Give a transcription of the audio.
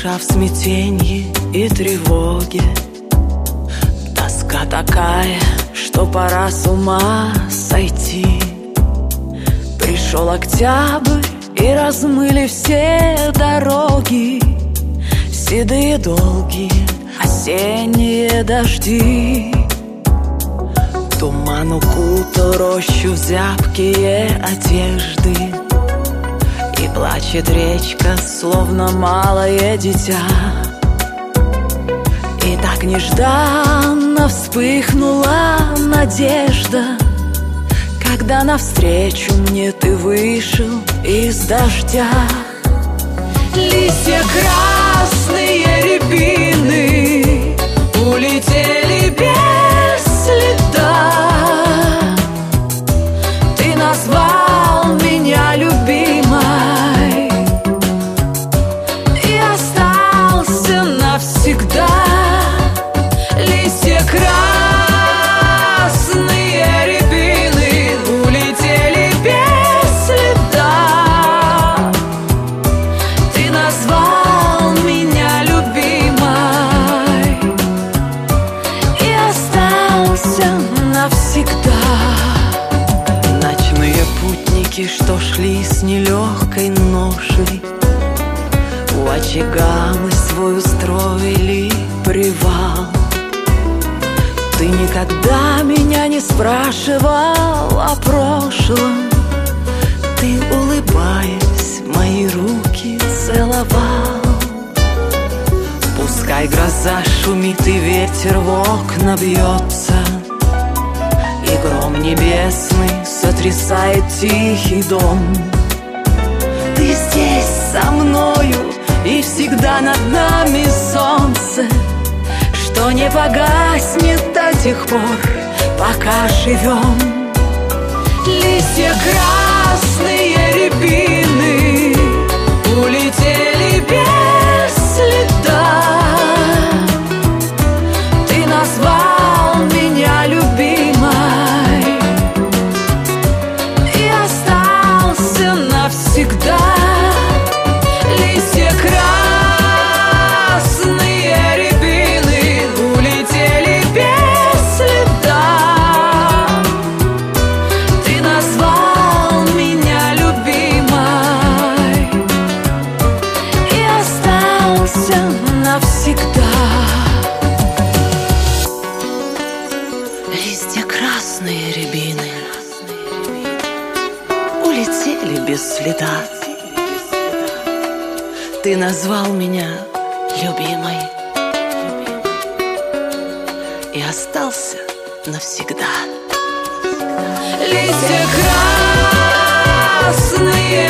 душа в смятенье и тревоге. Тоска такая, что пора с ума сойти. Пришел октябрь и размыли все дороги, седые долгие осенние дожди. Туман укутал рощу в зябкие одежды, и плачет речка, словно малое дитя. И так нежданно вспыхнула надежда, когда навстречу мне ты вышел из дождя. Листья красные рябины улетели без следа. Ты назвал меня любимой и остался навсегда. Листья красные рябины улетели без следа. Ты назвал меня любимой и остался навсегда. Ночные путники, что шли с нелегкой ношей, у очага мы свой устроили привал. Ты никогда меня не спрашивал о прошлом, ты, улыбаясь, мои руки целовал. Пускай гроза шумит и ветер в окна бьется, и гром небесный сотрясает тихий дом. Ты здесь со мною, и всегда над нами солнце, что не погаснет до тех пор, пока живем. Листья красные рябины улетели без следа. Ты назвал меня любимой и остался навсегда. Листья красные рябины улетели без следа. Ты назвал меня любимой и остался навсегда. Листья красные рябины улетели без следа. Ты назвал меня любимой и остался навсегда. Листья красные